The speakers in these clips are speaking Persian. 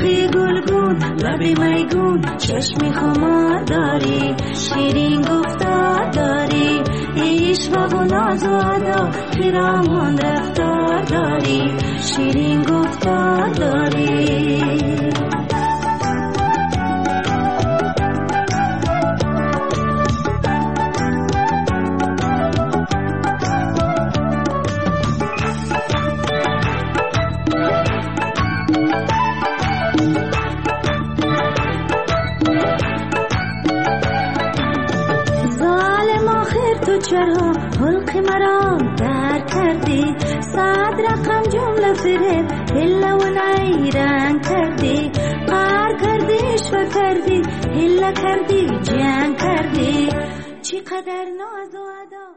روی گلگون لبی میگون چشمی خمار داری شیرین گفتار داری عشق و ناز و ادا پیرامون رفتار داری شیرین گفتار داری چرا حلق مرام در کردی صد رقم جمله فریب هلا و نیرنگ کردی قهر کردیش و کردی هلا کردی جنگ کردی چقدر ناز و ادا.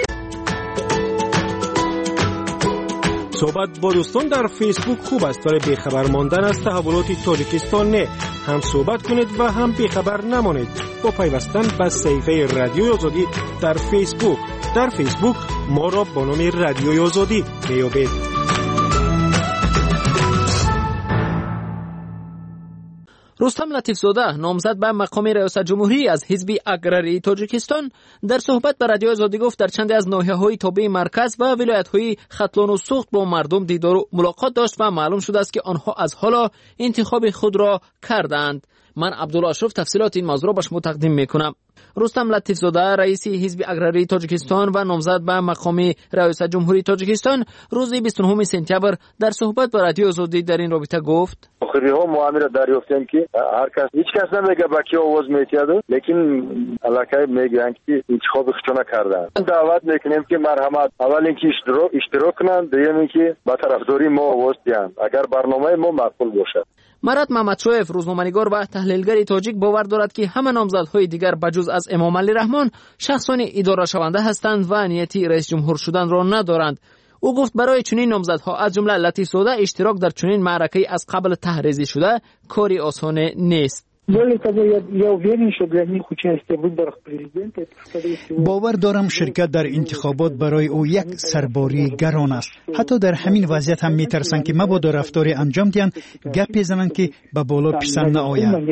صحبت با دوستان در فیسبوک خوب است، برای بیخبر ماندن از تحولات تاجیکستان نه. هم صحبت کنید و هم بیخبر نمانید با پیوستن به صفحه رادیوی آزادی در فیسبوک. در فیسبوک ما را با نام رادیوی آزادی میابید. رستم لطیفزاده نامزد به مقام ریاست جمهوری از حزب اگراری تاجیکستان در صحبت با رادیو آزادی گفت در چند از ناحیه‌های تابع مرکز و ولایت‌های ختلان و سوخت با مردم دیدار و ملاقات داشت و معلوم شده است که آنها از حالا انتخاب خود را کردند. من عبدالله اشرف تفصیلات این موضوع را به شما تقدیم میکنم. رستم لطیفزاده رئیس حزب اگراری تاجیکستان و نامزد به مقام ریاست جمهوری تاجیکستان روز 29 سپتامبر در صحبت با رادیو آزادی در این رابطه گفت: آخری ها ما امیر دریافتیم که هیچ کس نمیگه با کی آواز میتیاده، لیکن علاقه میگن که انتخاب خودشون کردن. دعوت میکنیم که مرحمت اول اینکه اشتراک کنن، دوم اینکه با طرفداری ما آواز دهند اگر برنامه ما معقول باشد. مراد محمدشویف روزنامه‌نگار و تحلیلگر تاجیک باور دارد که همه نامزدهای دیگر بجز از امام علی رحمان شخصان اداره شونده هستند و نیتی رئیس جمهور شدن را ندارند. او گفت برای چنین نامزدها از جمله لطیفزاده اشتراک در چنین معرکه از قبل تحریزی شده کاری آسان نیست. باور دارم شرکت در انتخابات برای او یک سرباری گران است. حتی در همین وضعیت هم میترسند که مبادا رفتاری انجام دهند گپی زنند که به بالا پسند نآید.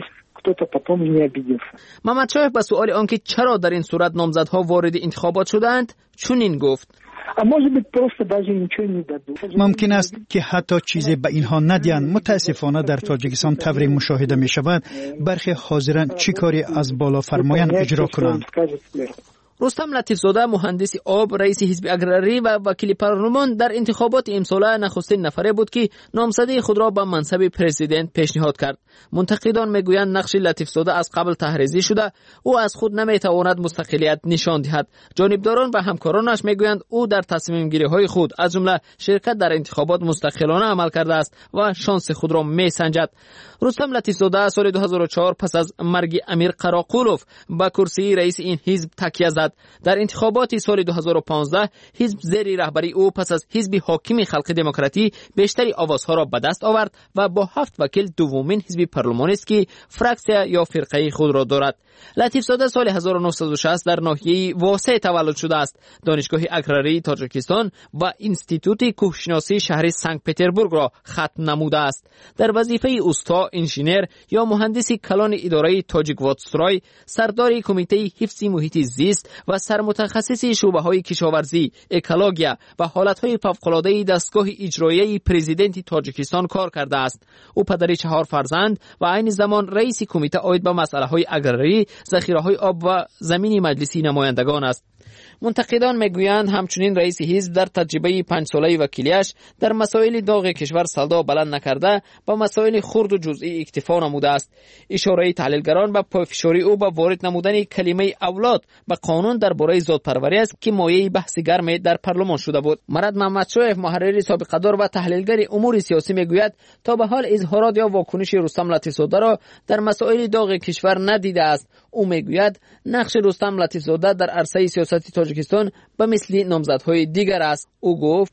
محمد شایف به سؤال آنکه چرا در این صورت نامزدها وارد انتخابات شدند چنین گفت: ممکن است که حتی چیزی به اینها ندیند. متاسفانه در تاجیکستان طوری مشاهده می شود برخی حاضران چی کاری از بالا فرمایند اجرا کنند. رستم لطیفزاده مهندس آب رئیس حزب اگراری و وکیل پارلمان در انتخابات امساله نخستین نفره بود که نامزدی خود را به منصب پرزیدنت پیشنهاد کرد. منتقدان میگویند نقش لطیفزاده از قبل تحریزی شده، او از خود نمیتواند مستقلیت نشان دهد. جانبداران و همکارانش میگویند او در تصمیم گیری های خود از جمله شرکت در انتخابات مستقلانه عمل کرده است و شانس خود را میسنجد. رستم لطیفزاده سال 2004 پس از مرگ امیر قراقولوف به کرسی رئیس این حزب تکیه زد. در انتخابات سال 2015 حزب زیر رهبری او پس از حزب حاکم خلق دموکراتی بیشتری آوازها را به دست آورد و با 7 وکیل دومین حزب پارلمانی است که فراکسیا یا فرقه خود را دارد. لطیفزاده سال 1960 در ناحیه واسع تولد شده است. دانشگاه اگراری تاجیکستان و انستیتوت کوهشناسی شهر سنت پترزبورگ را ختم نموده است. در وظیفه استا، انژینر یا مهندس کلان اداره تاجیکواتسرای، سردار کمیته حفظ محیط زیست و سرمتخصص شعبه‌های کشاورزی، اکولوژیا و حالت‌های فوق‌العاده دستگاه اجرایی پرزیدنت تاجیکستان کار کرده است. او پدر 4 فرزند و عین زمان رئیس کمیته عاید به مسائل اگراری، ذخیره‌های آب و زمین مجلسی نمایندگان است. منتقدان میگویند همچنین رئیس حزب در تجربه 5 ساله وکیلیش در مسائل داغ کشور صدا بلند نکرده با مسائل خرد و جزئی اکتفا نموده است. اشاره تحلیلگران به پافشاری او با وارد نمودن کلمه اولاد به قانون درباره ذات‌پروری است که مایه بحث گرم در پارلمان شده بود. مراد محمدشویف محرر سابقه‌دار و تحلیلگر امور سیاسی میگوید تا به حال اظهارات یا واکنش رستم لطیفزاده را در مسائل داغ کشور ندیده است. او میگوید نقش رستم لطیفزاده در عرصه سیاسی تاجیکستان به مثل نامزدهای دیگر است. او گفت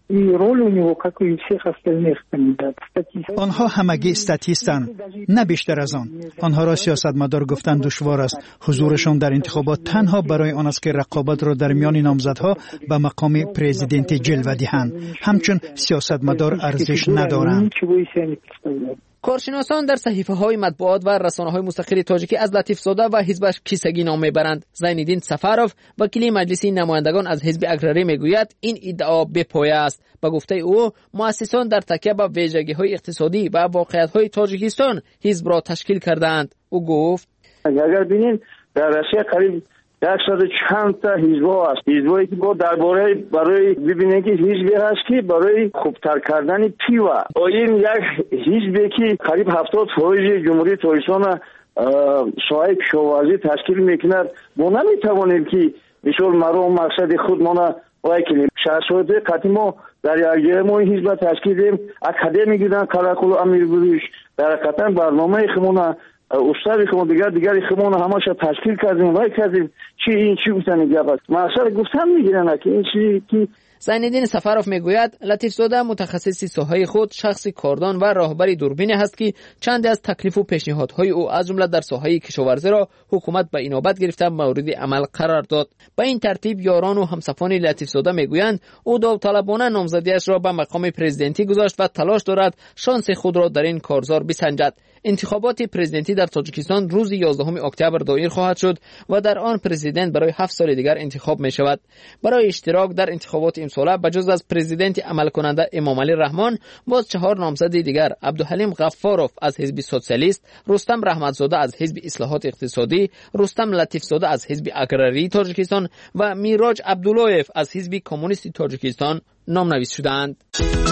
آنها همگی استاتیستند، نه بیشتر از آن. آنها را سیاستمدار گفتن دشوار است. حضورشان در انتخابات تنها برای آن است که رقابت را در میان نامزدها به مقام پرزیدنت جلوه دهند. همچون سیاستمدار ارزش ندارند. کارشناسان در صحیفه‌های مطبوعات و رسانه‌های مستقل تاجیکی از لطیف زاده و حزبش کیسگی نام میبرند. زین‌الدین سفروف وکیل مجلس نمایندگان از حزب اگراری میگوید این ادعا بی‌پایه است. به گفته او مؤسسان در تکیه به ویژگی‌های اقتصادی و واقعیت‌های تاجیکستان حزب را تشکیل کردند. او گفت اگر ببینید در روسیه قریب 100 چند تا حزب است. حزبی که درباره برای ببینید که حزبی هست که برای خوبتر کردن پیوا. این یک حزبی که قریب 70% جمهوری تاجیکستان سایه کشاورزی تشکیل میکند. ما نمیتوانیم که بسیار مرام مقصد خود ما وایکنیم. شخصیت قدیما در یک ما حزب تشکیل دیم. اکادمی گیدن کاراکول امیرگویش در حقیقتا برنامه خمونه استاد خمون دیگر خمون همش تشکیل کردیم وای کردیم چی گفتن گپ است. مثلا گفتم میگیرن که این چیزی که زین‌الدین سفروف میگوید لطیف زاده متخصص ساحه خود شخصی کاردان و راهبری دوربین است که چند از تکلیف و پیشنهادهای او از جمله در ساحه کشاورزی را حکومت به اینابت گرفته مورد عمل قرار داد. به این ترتیب یاران و همسفان لطیف زاده میگویند او داوطلبانه نامزدیش را به مقام پرزیدنتی گذاشت و تلاش دارد شانس خود را در این کارزار بسنجد. انتخابات پرزیدنتی در تاجیکستان روز 11 اکتبر دایر خواهد شد و در آن پرزیدنت برای 7 سال دیگر انتخاب می شود. برای اشتراک در انتخابات امساله بجز از پرزیدنت عمل کننده امامعلی رحمان باز 4 نامزد دیگر عبدالحلیم غفاروف از حزب سوسیالیست، رستم رحمتزاده از حزب اصلاحات اقتصادی، رستم لطیفزاده از حزب اگراری تاجیکستان و میراج عبداللهیف از حزب کمونیست تاجیکستان نامنویس شدند.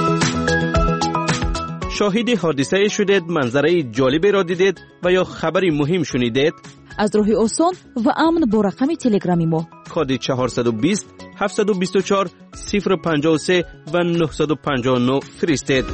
شاهد حادثه شدید، منظره جالبی را دیدید و یا خبری مهم شنیدید؟ از راه آسان و امن با رقم تلگرامی ما کد 420 724 053 و 959 فرستید.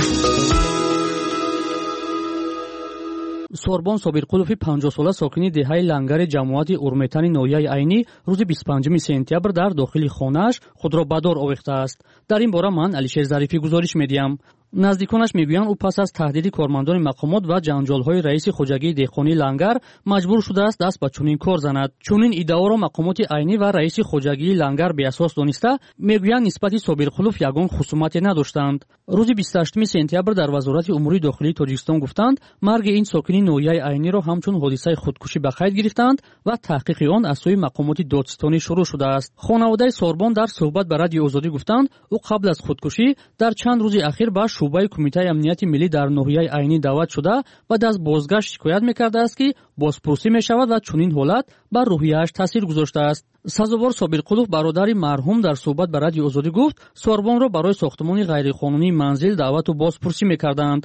سوربون صابرقулوفи 50 ساله ساکنی دهه لنگر جماعت اورمیتانی نویای عینی روز 25 سپتامبر در داخل خانه‌اش خود را به دار آویخته است. در این باره من علیشیر ظریفی گزارش می‌دهم. نزدیکانش میگویند او پس از تهدید کارمندان مقامات و جنجال‌های رئیس خوجگی دهقانی لنگر مجبور شده است دست به چنین کار زند. چنین ادعا را مقامات عینی و رئیس خوجگی لنگر به اساس دانسته میگویند نسبت صابرقулوف یگان خصومتی نداشتند. روز 28 سپتامبر در وزارت امور داخلی تاجیکستان گفتند مرگ این ساکنی نویای عینی را همچون حادثه خودکشی به قید گرفتند و تحقیق آن از سوی مقامات دادستانی شروع شده است. خانواده سوربون در صحبت با رادیو آزادی گفتند او قبل از خودکشی در چند روز اخیر به شعبه کمیته امنیت ملی در ناحیه عینی دعوت شده و از بازگشت شکایت می‌کرده است که بازپرسی می‌شود و چنین حالت بر روحیه‌اش تاثیر گذاشته است. سازوار صابرقулوف برادر مرحوم در صحبت با رادیو آزادی گفت سوربون را برای ساختمان غیرقانونی منزل دعوت و بازپرسی می‌کردند.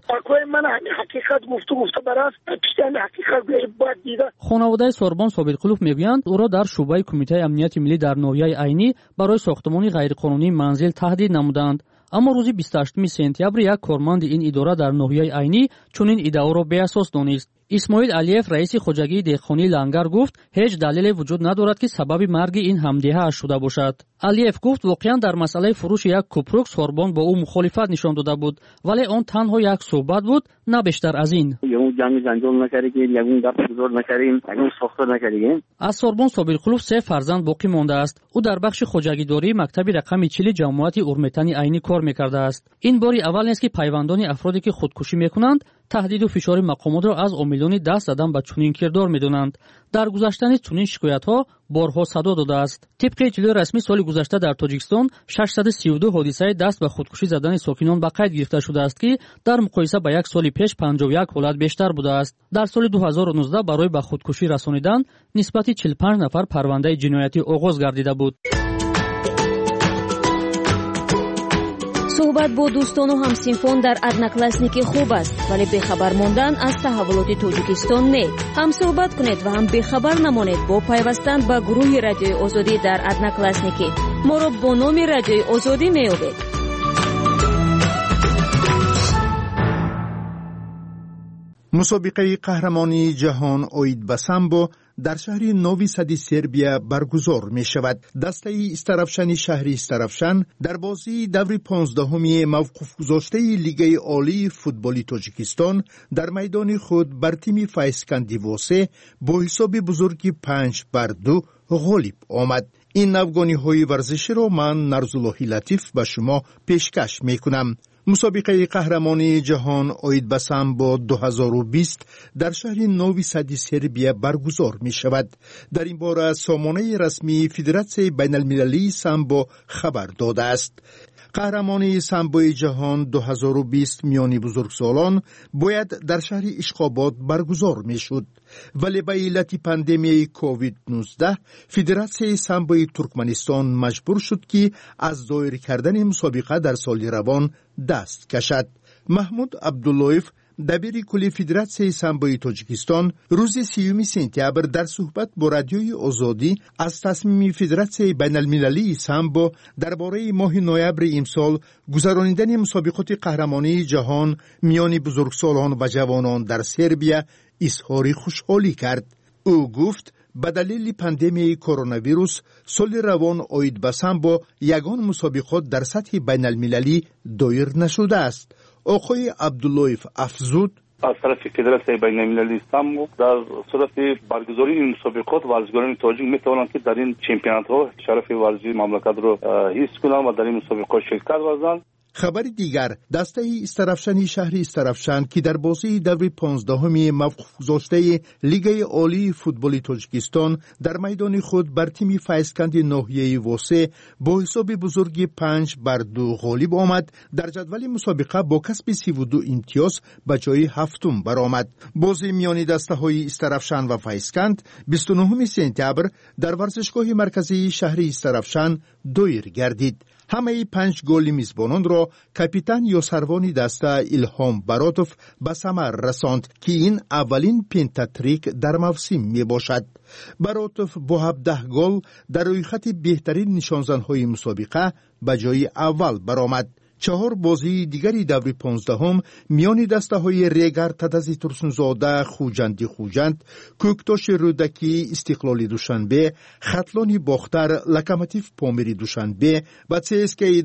خانواده سوربون صابرقулوف میگویند او را در شعبه کمیته امنیت ملی در ناحیه عینی برای ساختمان غیرقانونی منزل تهدید نمودند. اما روز 28 سپتامبر یک کارمند این اداره در ناحیه عینی چنین ادعا را به اساس دانست. اسماعیل علیف رئیس خوجگی دهقانی لنگر گفت هیچ دلیلی وجود ندارد که سبب مرگ این همدیه شده باشد. علیف گفت واقعا در مسئله فروش یک کوپروک سوربون با او مخالفت نشان داده بود ولی آن تنها یک صحبت بود نه بیشتر از این. از سوربون صابرقулوف 3 فرزند باقی مانده است. او در بخش خوجگیداری مکتب رقم 40 جماعت اورمیتانی عینی کار می‌کرده است. این باری اول نیست که پیوندان افرادی که خودکشی می‌کنند تهدید و فشار مقامات را از عاملان دست زدن به چنین کردار می‌دانند. در گذشته چنین شکایت‌ها بارها صدا داده است. طبق اطلاع رسمی سال گذشته در تاجیکستان 632 حادثه دست به خودکشی زدن ساکنان به قید گرفته شده است که در مقایسه با یک سال پیش 51 حالت بیشتر بوده است. در سال 2019 برای به خودکشی رسانیدن نسبت 45 نفر پرونده جنایتی آغاز گردیده بود. صحبت با دوستان و همسنفان در ادناکلاسنیکی خوب است ولی بخبر ماندن از تحولات تاجیکستان نه. هم صحبت کنید و هم بخبر نمانید با پیوستن به گروه رادیوی آزادی در ادناکلاسنیکی. ما را با نام رادیوی آزادی میابید. مسابقه قهرمانی جهان اوید به سامبو در شهر نوی سد سربیا برگزار می شود. دسته استرافشن شهری استرافشن در بازی دور 15 موقف گذاشته لیگ عالی فوتبالی تاجیکستان در میدان خود بر تیم فایسکندیواسه با حساب بزرگی 5-2 غالب آمد. این نوگانی های ورزشی را من نرزاللهی لطیف به شما پیشکش می کنم. مسابقه قهرمانی جهان اوید به سامبو 2020 در شهر نوی سد سربیا برگزار می شود. در این باره سامانه رسمی فدراسیون بین المللی سامبو خبر داده است. قهرمانی سامبوی جهان 2020 میانی بزرگسالان باید در شهر اشخاباد برگزار می شد. ولی به علت پاندمی کووید 19 فدراسیون سامبوی ترکمنستان مجبور شد که از دایر کردن مسابقه در سال روان دست کشد. محمود عبداللهیف دبیر کل فدراسیون سامبوی تاجیکستان روز 30 سپتامبر در صحبت با رادیوی آزادی از تصمیم فدراسیون بین المللی سامبو درباره ماه نوامبر امسال گذراندن مسابقات قهرمانی جهان میان بزرگسالان و جوانان در سربیا اظهار خوشحالی کرد. او گفت به دلیل پاندمی کرونا ویروس سال روان اوید به سامبو یگان مسابقات در سطح بین المللی دایر نشده است. آقای عبداللهیف افزود از طرف فدراسیون بین المللی سامبو در صورت برگزاری این مسابقات ورزشکاران تاجیک میتوانند که در این چمپیونات ها شرف ورزشی مملکت را حفظ کنند و در این مسابقات شرکت ورزند. خبر دیگر، دسته استرافشانی شهر استرافشان که در بازی دور 15 موقف گذاشته لیگ عالی فوتبال تاجیکستان در میدان خود بر تیم فیضکند ناحیه واسه با حساب بزرگی 5-2 غالب آمد. در جدول مسابقه با کسب 32 امتیاز به جای هفتم برآمد. بازی میان دسته های استرافشان و فیضکند 29 سپتامبر در ورزشگاه مرکزی شهر استرافشان دایر گردید. همه 5 گل میزبانان را کاپیتان یوسروانی دسته الهام براتوف به ثمر رساند که این اولین پنتاتریک در موسم می باشد. براتوف با 17 گل در روی خط بهترین نشانزن‌های مسابقه به جای اول برآمد. 4 بازی دیگری دور 15 میان دسته های ریگر تدزی ترسنزاده خوجند، کوکتاش رودکی استقلال دوشنبه، خطلانی باختر لکاماتیف پامیری دوشنبه و CSKA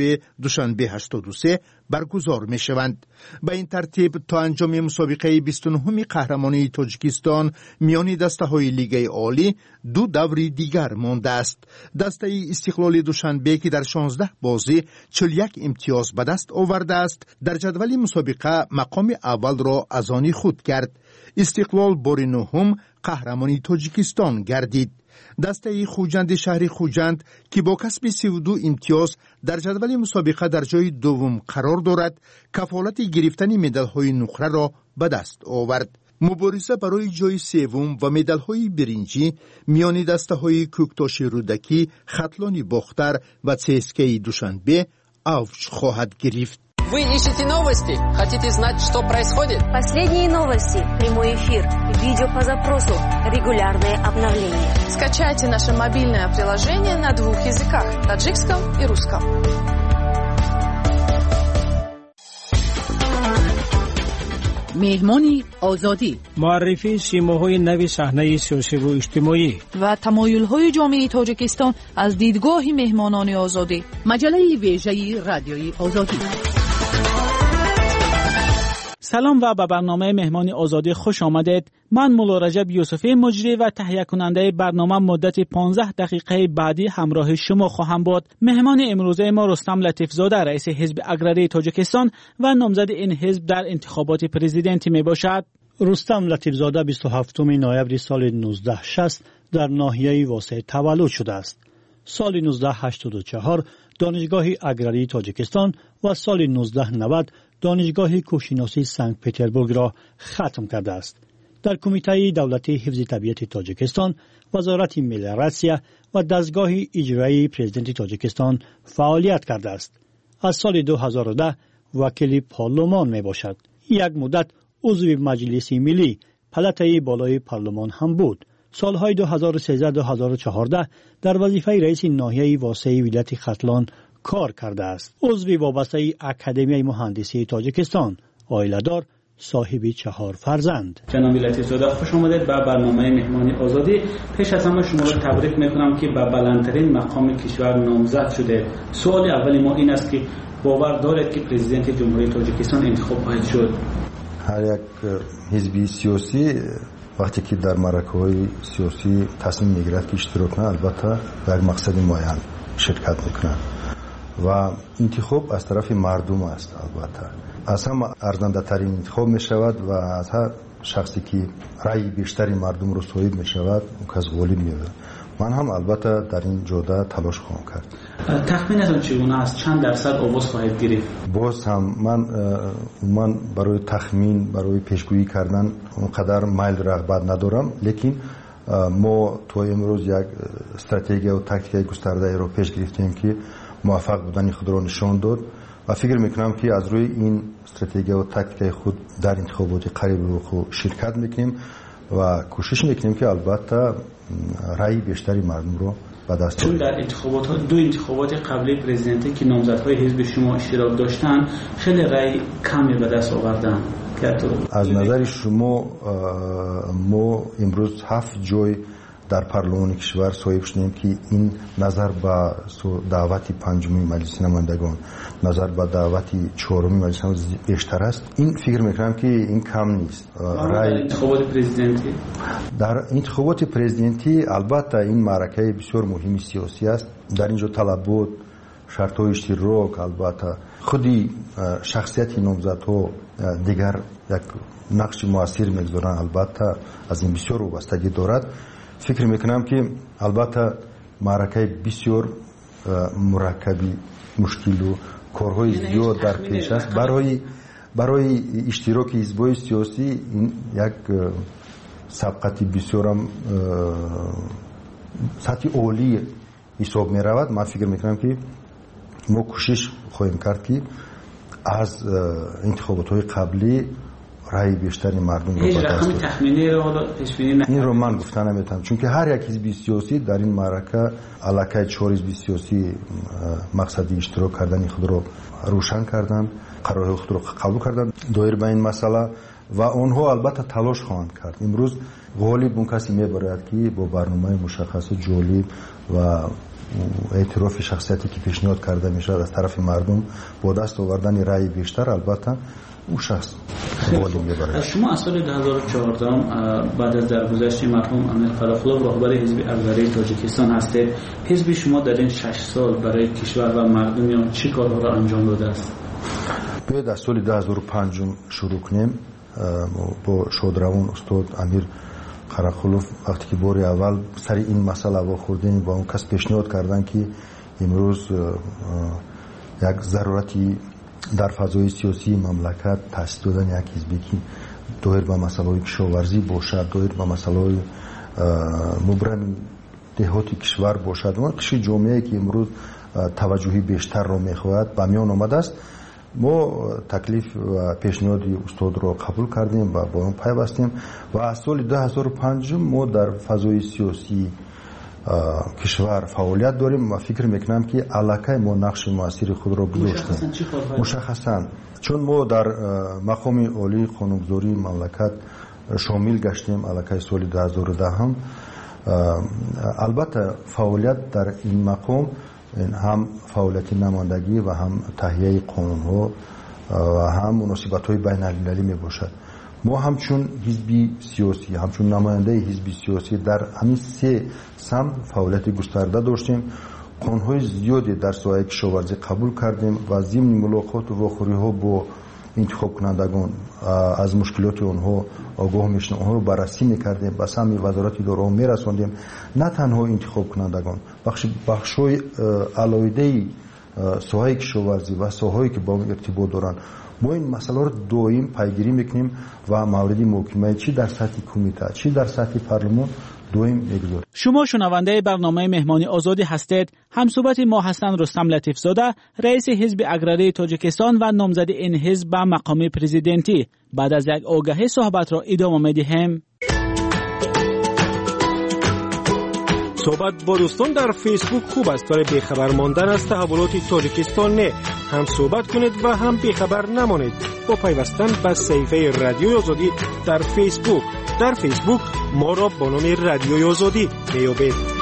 دوشنبه 83 برگزار می شوند. به این ترتیب تا انجام مسابقه 29 قهرمانی تاجیکستان میان دسته های لیگ عالی 2 دوری دیگر مانده است. دسته استقلال دوشنبه که در 16 بازی 41 امتیاز به دست آورده است در جدول مسابقه مقام اول را از آن خود کرد. استقلال بار نهم قهرمانی تاجیکستان گردید. دسته خوجند شهر خوجند که با کسب 32 امتیاز در جدول مسابقه در جای دوم قرار دارد کفالت گرفتن مدال‌های نقره را به دست آورد. مبارزه برای جای سوم و مدال‌های برنجی میان دسته‌های کوکتاش رودکی، خطلانی باختر و CSKA دوشنبه اوج خواهد گرفت. Вы ищете новости? Хотите знать, что происходит? Последние новости, прямой эфир, видео по запросу, регулярные обновления. Скачайте наше мобильное приложение на 2 языках – таджикском и русском. مهمانی آزادی، معرفی سیماهای نوی صحنه سیاسی و اجتماعی و تمایل‌های جامعه تاجیکستان از دیدگاه مهمانان آزادی. مجله ویژه رادیوی آزادی. سلام و به برنامه مهمانی آزادی خوش آمدید. من مولا رجب یوسفی مجری و تهیه کننده برنامه مدت 15 دقیقه بعدی همراه شما خواهم بود. مهمان امروزه ما رستم لطیفزاده رئیس حزب اگراری تاجیکستان و نامزد این حزب در انتخابات پرزیدنتی می باشد. رستم لطیفزاده 27 نوامبر سال 1960 در ناحیه واسه تولد شده است. سال 1984 دانشگاه اگراری تاجیکستان و سال 1990 دانشگاه کوهشناسی سنت پترزبورگ را ختم کرده است. در کمیته دولتی حفظ طبیعت تاجیکستان، وزارت ملیراسیا و دستگاه اجرایی پرزیدنت تاجیکستان فعالیت کرده است. از سال 2010 وکیل پارلمان می باشد. یک مدت عضو مجلس ملی پلاتای بالای پارلمان هم بود. سالهای 2013-2014 در وظیفه رئیس ناحیه واسع ولایت خطلان کار کرده است. عضو وابسته اکادمی مهندسی تاجیکستان، عائله‌دار، صاحب 4 فرزند. جناب لطیفزاده خوش آمدید به برنامه مهمانی آزادی. پیش از همه شما را تبریک میکنم که به بلندترین مقام کشور نامزد شده. سوال اولی ما این است که باور دارید که پرزیدنت جمهوری تاجیکستان انتخاب خواهد شد؟ هر یک حزبی سیاسی وقتی که در معرکه‌های سیاسی تصمیم میگیرد که اشتراک کنه، البته در مقصد معین شرکت میکنه و انتخاب از طرف مردم است. البته از هم ارزنده ترین انتخاب می شود و از هر شخصی که رأی بیشتری مردم رو صاحب می شود اون کس غالب می شود. من هم البته در این جوده تلاش خواهم کرد. تخمینتون چگونه است؟ چند درصد آواز خواهید گرفت؟ باز هم من برای تخمین، برای پیشگویی کردن اونقدر میل رغبت ندارم، لیکن ما تو امروز یک استراتژی و تاکتیک گسترده رو پیش گرفتیم که موفق بودن خود را نشان داد و فکر میکنم که از روی این استراتژی و تاکتیک خود در انتخابات قریب رو خود شرکت میکنیم و کوشش میکنیم که البته رأی بیشتری مردم رو به دست چون در دو انتخابات قبلی پرزیدنتی که نامزدهای حزب شما اشتراک داشتن خیلی رأی کمی به دست آوردن. از نظر شما ما امروز 7 جای در پارلمان کشور صاحب شدیم که این نظر به دعوت پنجمی مجلس نمایندگان، نظر به دعوت چهارمی مجلس نمایندگان بیشتر است. این فکر میکنم که این کم نیست. در انتخابات پرزیدنتی البته این معرکه بسیار مهمی سیاسی است. در اینجا طلبات، شرط‌های اشتراک، البته خودی شخصیت نامزدها دیگر یک نقش موثر میگذارند. البته از این بسیار وابستگی دارد. فکر میکنم که البته معرکه بسیار مرکبی، مشکل و کارهای زیاد در پیش است. برای اشتراک حزب‌های سیاسی این یک سبقتی بسیار سطح عالی حساب می رود. من فکر میکنم که ما کوشش خواهیم کرد که از انتخابات های قبلی رأی بیشتری مردم رو هیچ رقم تخمینی رو حالا پیش بینی این رو من گفتن نمیتونم، چون که هر یک حزب سیاسی در این معرکه علاقه 4 حزب سیاسی مقصدی اشتراک کردن خود رو روشن کردن، قرار خود رو قبول کردن دایر به این مسئله و آنها البته تلاش خواهند کرد. امروز غالب اون کسی میبرد که با برنامه مشخص جالب و اعتراف شخصیتی که پیشنهاد کرده میشه از طرف مردم با دست آوردن رأی بیشتر، البته او شخص غالب میبرد. شما از سال 2014 بعد از درگذشت مرحوم امیر فراخلو رهبر حزب اقراری تاجیکستان هستید. حزب شما در این 6 سال برای کشور و مردم چه کارها را انجام داده است؟ باید از سال 2005 شروع کنیم. با شادروان استاد امیر قراخلوف وقتی که بار اول سر این مسئله واخوردیم با اون کس پیشنهاد کردن که امروز یک ضرورتی در فضای سیاسی مملکت تأسیس دادن یک حزبی که دایر به مسئله کشاورزی باشد، دایر به مسئله مبرم دهاتی کشور باشد، اون قشر جامعه که امروز توجهی بیشتر را میخواهد به میان آمده است. ما تکلیف و پیشنهاد استاد را قبول کردیم و با اون پیوستیم و از سال 2005 ما در فضای سیاسی کشور فعالیت داریم و فکر میکنم که علاقه ما نقش موثر خود را گذاشتیم. مشخصا چون ما در مقام عالی قانونگذاری مملکت شامل گشتیم علاقه سال 2010 هم البته فعالیت در این مقام هم فعالیت نمایندگی و هم تهیه قانون ها و هم مناسبت های بین المللی می باشد. ما همچون حزبی سیاسی، همچون نماینده حزبی سیاسی در همین 3 سمت فعالیت گسترده داشتیم. قانون های زیادی در ساحه کشاورزی قبول کردیم و ضمن ملاقات و واخوری ها با انتخاب کنندگان از مشکلات آنها آگاه میشدیم، آنها رو بررسی میکردیم، به سمت وزارت اداره میرساندیم. نه تنها انتخاب کنندگان، بخشای علاوه ساحه کشاورزی و ساحه‌ای که با اون ارتباط دارن، ما این مسئله رو دائم پیگیری میکنیم و مورد محاکمه چی در سطح کمیته چی در سطح پارلمان دائم میگذاریم. شما شنونده برنامه مهمانی آزادی هستید. همصحبت ما هستند رستم لطیف زاده، رئیس حزب اقراری تاجیکستان و نامزد این حزب به مقام پرزیدنتی. بعد از یک آگهی صحبت را ادامه میدیم. صحبت با دوستان در فیسبوک خوب است، ولی بیخبر ماندن از تحولات تاجیکستان نه. هم صحبت کنید و هم بیخبر نمانید با پیوستن به صفحه رادیوی آزادی در فیسبوک. در فیسبوک ما را با نام رادیوی آزادی میابید.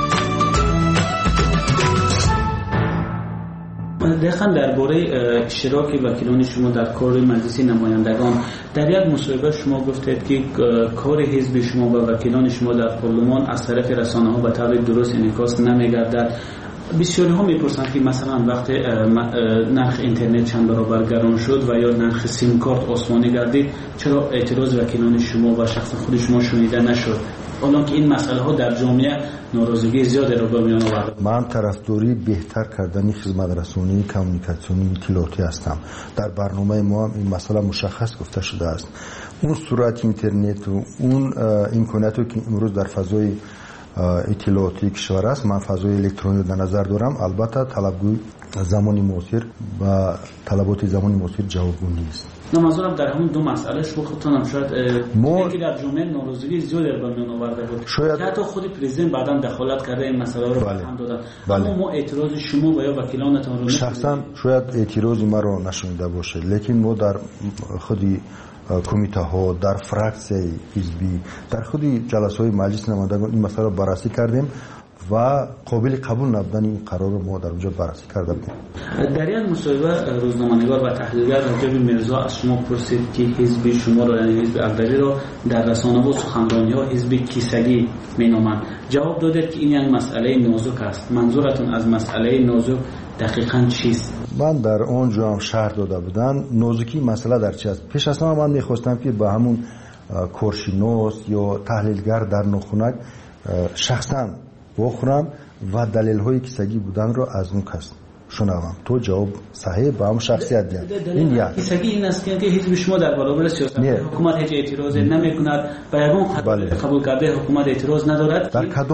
دقیقاً درباره اشتراک وکیلان شما در کار مجلس نمایندگان در یک مصاحبه شما گفتید که کار حزب شما و وکیلان شما در پارلمان از طرف رسانه‌ها به طور درست انعکاس نمی‌گردد. بسیاری ها میپرسند که مثلا وقتی نرخ اینترنت چند برابر گران شد و یا نرخ سیم کارت آسمانی گردید چرا اعتراض وکیلان شما و شخص خود شما شنیده نشد؟ حالا که این مسئله ها در جامعه ناراضگی زیادی را به میان آورده. من طرفداری بهتر کردن خدمت رسانی کمیونیکاسیونی اطلاعاتی هستم. در برنامه ما هم این مسئله مشخص گفته شده است. اون سرعت اینترنت و اون امکاناتی که امروز در فضای اطلاعاتی کشور است، من فضای الکترونیک در نظر دارم. البته طلبگوی زمانی معاصر و طلبات زمانی معاصر جوابگو نیست. منظورم در همون دو مسئله شما خودتان هم شاید که در جامعه ناراضگی زیادی به میان آورده بود. شاید حتی خود پرزیدنت بعداً دخالت کرده این مسئله رو هم دادن. اما ما اعتراض شما و یا وکیلانتان رو شخصا شاید اعتراض ما رو نشنیده باشه، لیکن ما در خودی کمیته ها، در فراکسیون حزبی، در خودی جلسه های مجلس نمایندگان این مسئله رو بررسی کردیم و قابل قبول نبودن این قرار رو ما در اونجا بررسی کرده بودیم. در یک مصاحبه روزنامه‌نگار و تحلیلگر راجب میرزا از شما پرسید که حزب شما را یعنی حزب اقداری را در رسانه و سخنرانی‌ها حزب کیسگی مینامند. جواب دادید که این یک مسئله نازک است. منظورتون از مسئله نازک دقیقاً چیست؟ من در اونجا هم شرح داده بودن نازکی مسئله در چی است. پیش از همه من می‌خواستم که به همون کارشناس یا تحلیلگر در نخونک شخصاً بخورم و دلیل های کیسگی بودن رو از اون کس شنوم. تو جواب صحیح با هم شخصیت دیدن. این یک کیسگی این است که حزب شما در برابر سیاست حکومت هیچ اعتراض نمی‌کند و یگان قبول کرده حکومت اعتراض ندارد.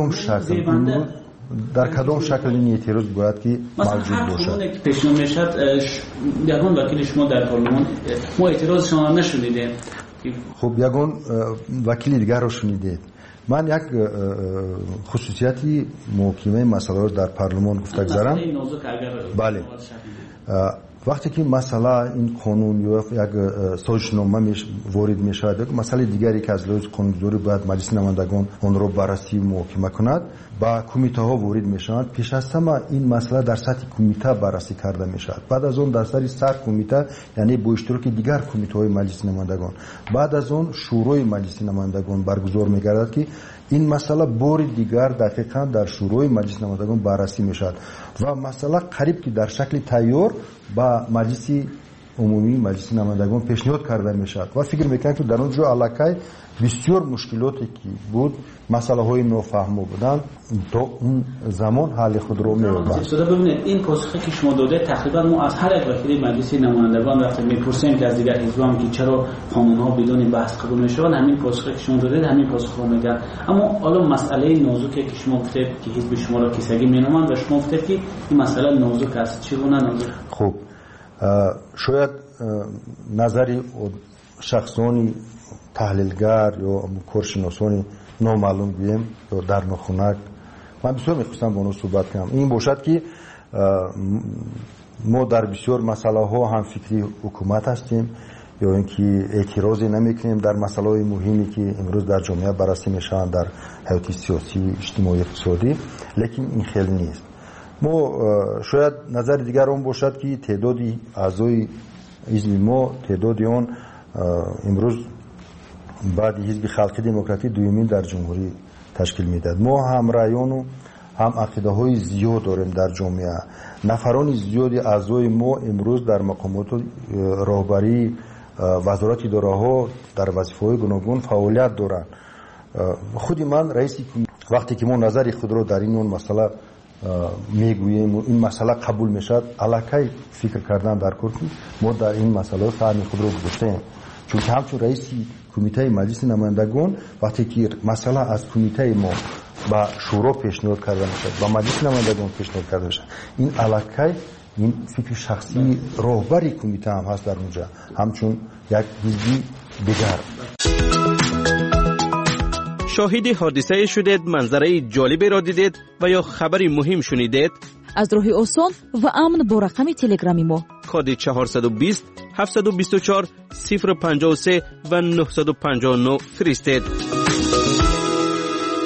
در کدام شکل این اعتراض باید که موجود باشد؟ که پیشنهاد میشد یگان وکیل شما در پارلمان ما اعتراض شما نشنیدیم. خب یگان وکیل دیگر رو شنیدید. من یک خصوصیتی محکمه مسئله رو در پارلمان گفته گذارم. بله. وقتی که مسئله این قانون یا یک سازشنامه وارد می شود، مسئله دیگری که از لحاظ قانونگذاری باید مجلس نمایندگان آن را بررسی و محاکمه کند، با کمیته ها وارد می شوند. پیش از همه این مسئله در سطح کمیته بررسی کرده می شود. بعد از آن در سطح سر کمیته یعنی با اشتراک دیگر کمیته های مجلس نمایندگان، بعد از آن شورای مجلس نمایندگان برگزار می گردد که این مسئله بار دیگر دقیقاً در شورای مجلس نمایندگان بررسی می شود و مسئله قریب که در شکل تیار با مجلس عمومی مجلس نمایندگان پیشنهاد کرده می شود و فکر میکنم که در اونجا علاقه بسیار مشکلاتی که بود، مسئله های نافهمو بودن، تا اون زمان حل خود رو می‌یابد. ببینید این پاسخی که شما داده تقریبا ما از هر یک وکیل مجلس نمایندگان وقتی میپرسیم که از دیگر حزبان که چرا قانون‌ها بدون بحث قبول میشوند، همین پاسخی که شما داده همین پاسخ رو میگن. اما حالا مسئله نازکی که شما گفتید که حزب شما را کیسگی مینامند و شما گفتید که این مسئله نازک است، چگونه نازک؟ خب شاید نظری شخصانی تحلیلگر یا کارشناسانی نامعلوم بیم یا در نخونک، من بسیار میخواستم با اونو صحبت کنم. این باشد که ما در بسیار مسئله ها هم فکری حکومت هستیم یا اینکه اعتراضی نمیکنیم در مسئله های مهمی که امروز در جامعه بررسی میشن در حیات سیاسی اجتماعی اقتصادی، لیکن این خیلی نیست. ما شاید نظر دیگر اون باشد که تعدادی اعضای حزب ما تعدادی اون امروز بعد حزب خلق دموکراتی دومین در جمهوری تشکیل میداد. ما هم رایان و هم عقیده های زیاد داریم در جامعه. نفران زیادی اعضای ما امروز در مقامات راهبری وزارت اداره ها در وظیفه های گوناگون فعالیت دارند. خودی من رئیسی وقتی که ما نظری خود را در این مسئله میگوییم و این مسئله قبول میشد، علاقه فکر کردن در کار ما در این مسئله فهم خود را گذاشتیم. چون که همچون رئیسی کمیته مجلس نمایندگان وقتی که مسئله از کمیته ما با شورا پیشنهاد کرده میشد، با مجلس نمایندگان پیشنهاد کرده میشد، این علاقه این فکر شخصی راهبری کمیته هم هست در اونجا، همچون یک حزبی دیگر. شاهد حادثه شدید، منظره جالبی را دیدید و یا خبری مهم شنیدید؟ از راه آسان و امن با رقم تلگرامی ما کد 420 724 053 و 959 فرستید.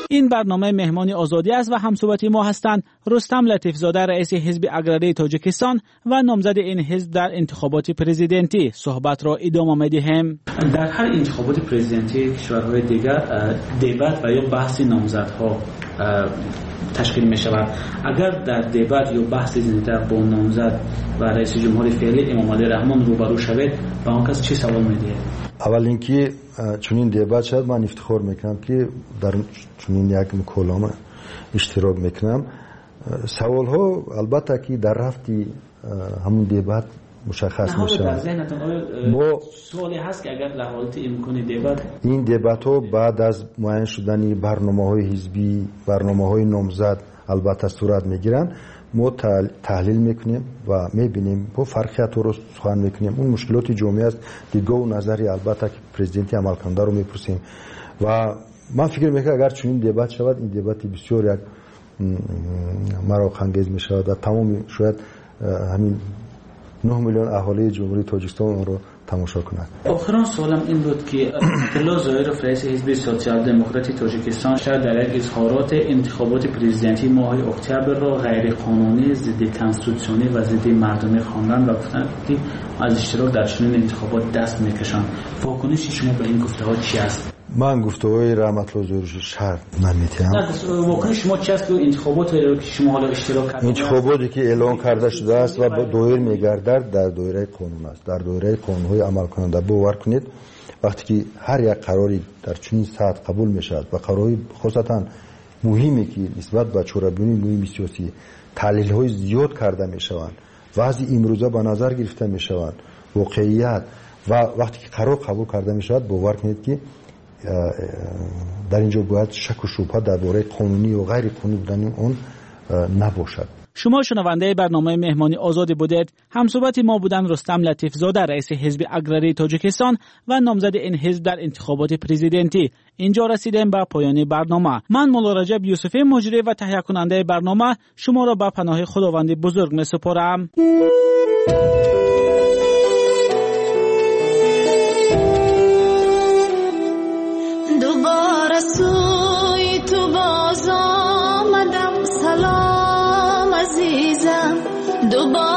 این برنامه مهمان آزادی است و همصحبت ما هستند رستم لطیفزاده رئیس حزب اگراری تاجیکستان و نامزد این حزب در انتخابات پرزیدنتی. صحبت را ادامه می‌دهیم. در هر انتخابات پرزیدنتی کشورهای دیگر دیبات و یا بحث نامزدها تشکیل می شود. اگر در دیبات یا بحث زنده با نامزد و رئیس جمهور فعلی امام علی رحمان روبرو شوید با آن کس چی سوال می‌دهید؟ اول اینکه چنین دیبات شد من افتخار میکنم که در چنین یک مکالمه اشتراک میکنم. سوال ها البته که در رفتی همون دیبات مشخص میشه. سوالی هست که اگر در حالت امکان دیبات این دیبات ها بعد از معین شدن برنامه‌های حزبی، برنامه‌های نامزد البته صورت میگیرن. ما تحلیل میکنیم و میبینیم با فرقیت رو سخن میکنیم. اون مشکلات جامعه است دیگه و نظری البته که پرزیدنتی عمل کننده رو میپرسیم و من فکر میکنم اگر چنین دیبات شود این دیبات بسیار یک مراق انگیز میشود و تمام شاید همین 9 میلیون اهالی جمهوری تاجیکستان اون رو تماشا کنند. آخرین سوالم این بود که عبدالله ظاهرов رئیس حزب سوسیال دموکراتی تاجیکستان شاید در یک اظهارات انتخابات پرزیدنتی ماه اکتبر را غیر قانونی، ضد کنستیتوسیونی و ضد مردمی خواندن و گفتن که از اشتراک در چنین انتخابات دست میکشند. واکنش شما به این گفته‌ها چی است؟ من گفته‌های رحمت الله ظاهری شرط نمی‌تونم. واکنش شما چی است که انتخابات که شما حالا اشتراک کردید؟ انتخاباتی که اعلام کرده شده است و دایر می‌گردد در دایره قانون است. در دایره قانون‌های عمل کننده باور کنید وقتی که هر یک قراری در چنین سطح قبول می‌شود و قراری خاصتاً مهمی که نسبت به چورابیونی مهم سیاسی تحلیل‌های زیاد کرده می‌شوند وضع امروزه به نظر گرفته می‌شوند واقعیت و وقتی که قرار قبول کرده می‌شود باور کنید که در اینجا باید شک و شبهه درباره قانونی و غیر قانونی بودن اون نباشد. شما شنونده برنامه مهمانی آزادی بودید. همصحبت ما بودن رستم لطیفزاده رئیس حزب اگراری تاجیکستان و نامزد این حزب در انتخابات پرزیدنتی. اینجا رسیدیم به پایان برنامه. من مولا رجب یوسفی مجری و تهیه کننده برنامه شما را به پناه خداوند بزرگ می‌سپارم. دوباره سوی تو باز آمدم سلام عزیزم دوباره